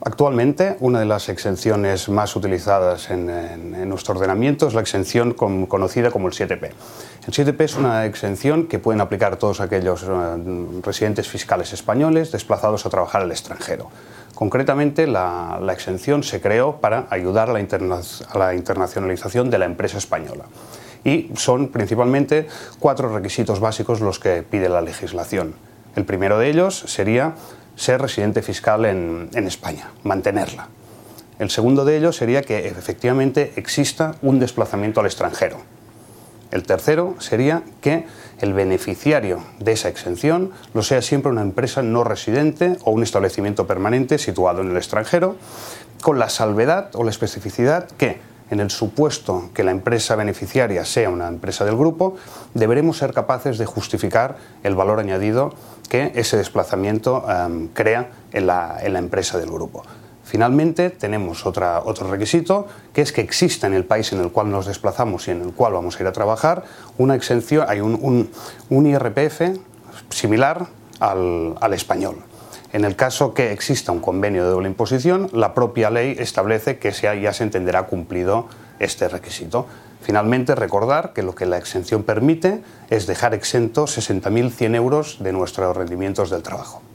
Actualmente, una de las exenciones más utilizadas en nuestro ordenamiento es la exención conocida como el 7P. El 7P es una exención que pueden aplicar todos aquellos residentes fiscales españoles desplazados a trabajar al extranjero. Concretamente, la exención se creó para ayudar a la internacionalización de la empresa española. Y son principalmente 4 requisitos básicos los que pide la legislación. El primero de ellos sería ser residente fiscal en España, mantenerla. El segundo de ellos sería que efectivamente exista un desplazamiento al extranjero. El tercero sería que el beneficiario de esa exención lo sea siempre una empresa no residente o un establecimiento permanente situado en el extranjero, con la salvedad o la especificidad que, en el supuesto que la empresa beneficiaria sea una empresa del grupo, deberemos ser capaces de justificar el valor añadido que ese desplazamiento crea en la empresa del grupo. Finalmente, tenemos otro requisito, que es que exista en el país en el cual nos desplazamos y en el cual vamos a ir a trabajar una exención, hay un IRPF similar al español. En el caso que exista un convenio de doble imposición, la propia ley establece que ya se entenderá cumplido este requisito. Finalmente, recordar que lo que la exención permite es dejar exentos 60.100 euros de nuestros rendimientos del trabajo.